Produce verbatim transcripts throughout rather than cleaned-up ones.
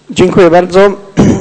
Dziękuję bardzo.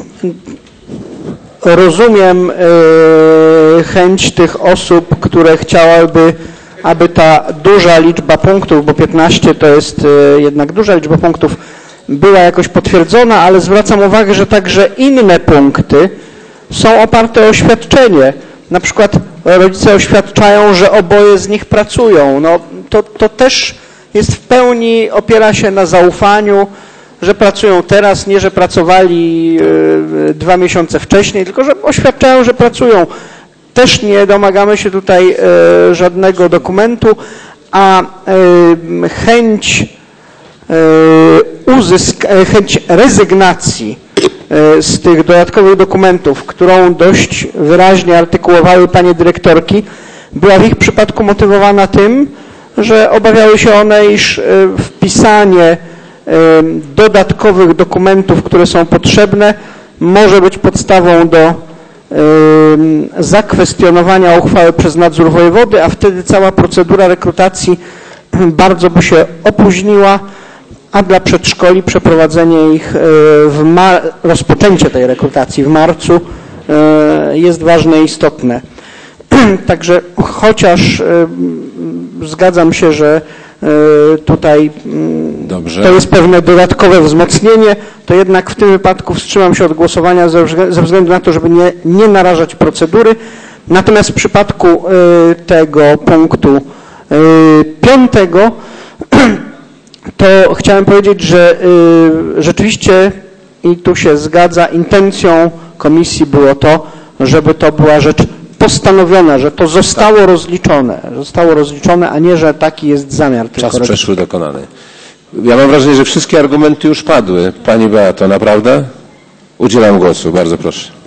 Rozumiem yy, chęć tych osób, które chciałyby, aby ta duża liczba punktów, bo piętnaście to jest yy, jednak duża liczba punktów, była jakoś potwierdzona, ale zwracam uwagę, że także inne punkty są oparte o oświadczenie. Na przykład rodzice oświadczają, że oboje z nich pracują. No, to, to też jest w pełni, opiera się na zaufaniu, że pracują teraz, nie że pracowali yy, dwa miesiące wcześniej, tylko że oświadczają, że pracują. Też nie domagamy się tutaj yy, żadnego dokumentu, a yy, chęć, yy, uzysk chęć rezygnacji yy, z tych dodatkowych dokumentów, którą dość wyraźnie artykułowały panie dyrektorki, była w ich przypadku motywowana tym, że obawiały się one, iż yy, wpisanie dodatkowych dokumentów, które są potrzebne, może być podstawą do zakwestionowania uchwały przez nadzór wojewody, a wtedy cała procedura rekrutacji bardzo by się opóźniła, a dla przedszkoli przeprowadzenie ich, w mar- rozpoczęcie tej rekrutacji w marcu jest ważne i istotne. Także chociaż zgadzam się, że tutaj Dobrze. To jest pewne dodatkowe wzmocnienie, to jednak w tym wypadku wstrzymam się od głosowania ze względu na to, żeby nie, nie narażać procedury. Natomiast w przypadku tego punktu piątego to chciałem powiedzieć, że rzeczywiście, i tu się zgadza, intencją komisji było to, żeby to była rzecz postanowiona, że to zostało rozliczone, zostało rozliczone, a nie, że taki jest zamiar. Czas przeszły dokonany. Ja mam wrażenie, że wszystkie argumenty już padły. Pani Beato, naprawdę? Udzielam głosu, bardzo proszę.